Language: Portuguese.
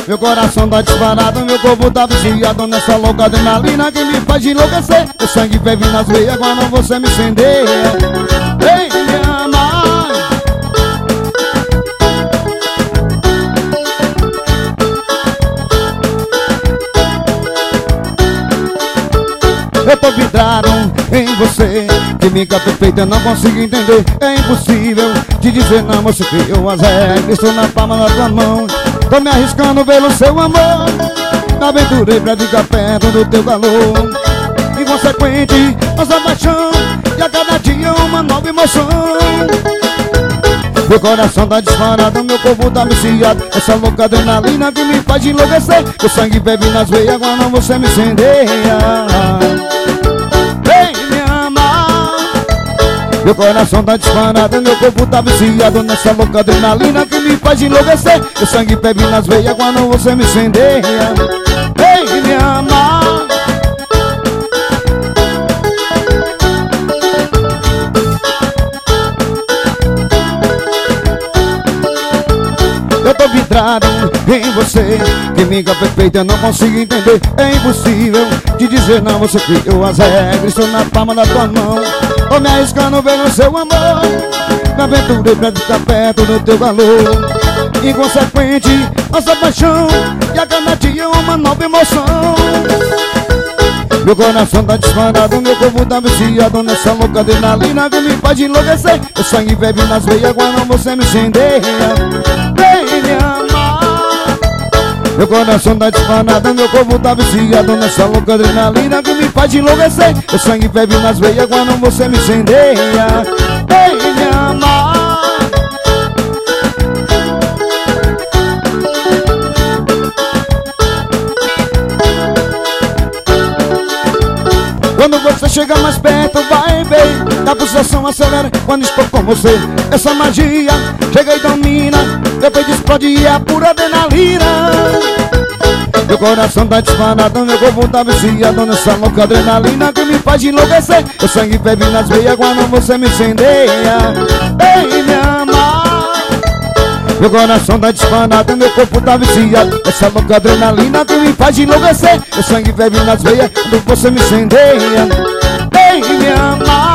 Meu coração tá disparado, meu corpo tá viciado nessa louca adrenalina que me faz enlouquecer. Meu sangue ferve nas veias quando você me incendeia. Vem me amar. Eu tô vidrado em você, química perfeita, eu não consigo entender. É impossível te dizer não, você criou as regras, estou na palma da tua mão. Tô me arriscando pelo seu amor, me aventurei pra ficar perto do teu calor. Inconsequente, nossa paixão, e a cada dia uma nova emoção. Meu coração tá disparado, meu corpo tá viciado, essa louca adrenalina que me faz enlouquecer. Meu sangue bebe nas veias quando você me incendeia. Vem me amar. Meu coração tá disparado, meu corpo tá viciado nessa louca adrenalina que me faz enlouquecer. Meu sangue bebe nas veias quando você me incendeia. Vem me amar. Eu tô vidrado em você, química perfeita, eu não consigo entender. É impossível te dizer não, você criou as regras, estou na palma da tua mão. Tô me arriscando pelo seu amor, me aventurei pra ficar perto do teu calor. Inconsequente, nossa paixão, e a cada dia uma nova emoção. Meu coração tá disparado, meu corpo tá viciado nessa louca adrenalina que me faz enlouquecer. Meu sangue bebe nas veias quando você me incendeia. Vem me amar. Meu coração tá disparado, meu corpo tá viciado nessa louca adrenalina que me faz enlouquecer. Meu sangue bebe nas veias quando você me incendeia. Vem me amar. Quando você chega mais perto, vai ver, a pulsação acelera quando estou com você. Essa magia chega e domina, meu peito explode e é pura adrenalina. Meu coração tá disparado, meu corpo tá viciado nessa louca adrenalina que me faz enlouquecer. Meu sangue ferve nas veias quando você me incendeia. Vem me amar. Meu coração tá disparado, meu corpo tá viciado essa louca adrenalina que me faz enlouquecer. Meu sangue ferve nas veias quando você me incendeia. Vem me amar.